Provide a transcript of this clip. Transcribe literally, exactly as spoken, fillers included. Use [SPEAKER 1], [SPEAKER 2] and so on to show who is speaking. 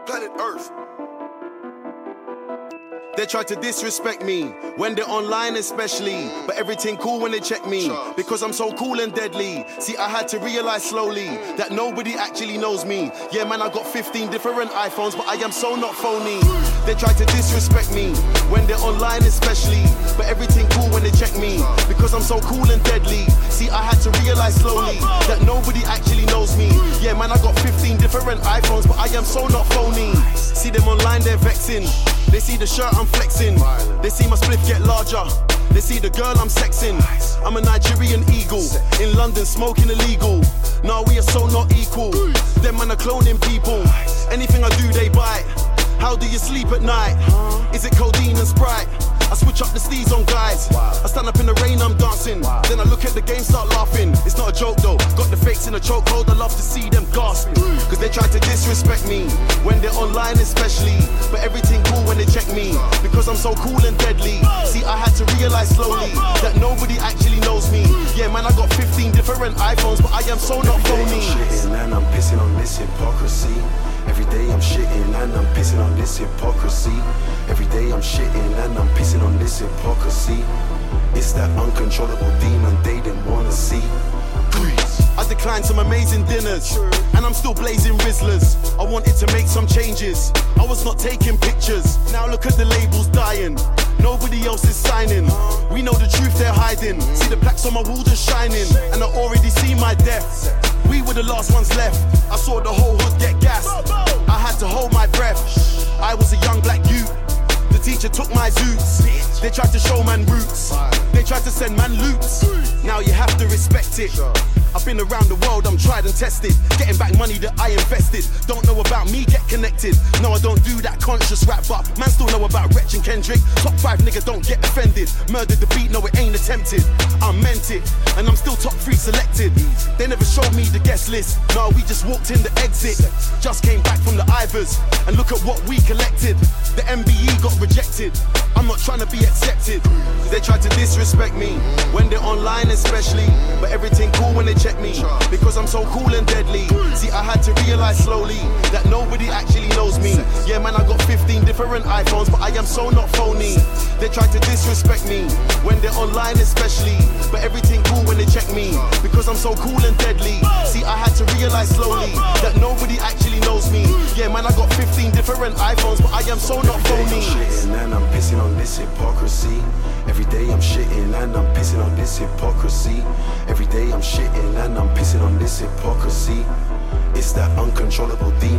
[SPEAKER 1] planet Earth.
[SPEAKER 2] They try to disrespect me when they're online especially, but everything cool when they check me because I'm so cool and deadly. See, I had to realize slowly that nobody actually knows me. Yeah, man, I got fifteen different iPhones, but I am so not phony. They try to disrespect me when they're online especially, but everything cool when they check me because I'm so cool and deadly. See, I had to realize slowly that nobody actually knows me. Yeah, man, I got fifteen different iPhones, but I am so not phony. See them online, they're vexing. They see the shirt I'm flexing. They see my spliff get larger. They see the girl I'm sexing. I'm a Nigerian eagle in London smoking illegal. Nah, we are so not equal. Them man are cloning people. Anything I do they bite. How do you sleep at night? Is it codeine and Sprite? I switch up the steez on guys. I stand up in the rain, I'm dancing. Then I look at the game, start laughing. It's not a joke though. Got the fakes in a chokehold. I love to see them gasping. Cause they try to disrespect me when they're online especially, but everything cool when they check me because I'm so cool and deadly. See, I had to realize slowly that nobody actually knows me. Yeah, man, I got fifteen different iPhones, but I am so not phony.
[SPEAKER 3] I'm shitting and I'm pissing on this hypocrisy. Every day I'm shitting and I'm pissing on this hypocrisy. Every day I'm shitting and I'm pissing on this hypocrisy. It's that uncontrollable demon they didn't wanna see.
[SPEAKER 2] I declined some amazing dinners, and I'm still blazing Rizzlers. I wanted to make some changes, I was not taking pictures. Now look at the labels dying, nobody else is signing. We know the truth they're hiding. See the plaques on my wall just shining, and I already see my death. We were the last ones left. I saw the whole hood get gassed. I had to hold my breath. I was a young black youth. The teacher took my zoots. They tried to show man roots. They tried to send man loots. Now you have to respect it. I've been around the world, I'm tried and tested. Getting back money that I invested. Don't know about me, get connected. No, I don't do that conscious rap, but man still know about Wretch and Kendrick. Top five nigga, don't get offended. Murdered the beat, no it ain't attempted. I meant it, and I'm still top three selected. They never showed me the guest list. No, we just walked in the exit. Just came back from the Ivers, and look at what we collected. The M B E got rejected. I'm not trying to be accepted. They try to disrespect me when they're online especially, but everything cool when they check me because I'm so cool and deadly. See, I had to realize slowly that nobody actually knows me. Yeah, man, I got fifteen different iPhones, but I am so not phony. They try to disrespect me when they're online especially, but everything cool when they check me because I'm so cool and deadly. See, I had to realize slowly that nobody actually knows me. Yeah, man, I got fifteen different iPhones, but I am so not phony.
[SPEAKER 3] I'm shitting and I'm pissing on this hypocrisy. Every day I'm shitting and I'm pissing on this hypocrisy. Every day I'm shitting and I'm pissing on this hypocrisy. It's that uncontrollable demon.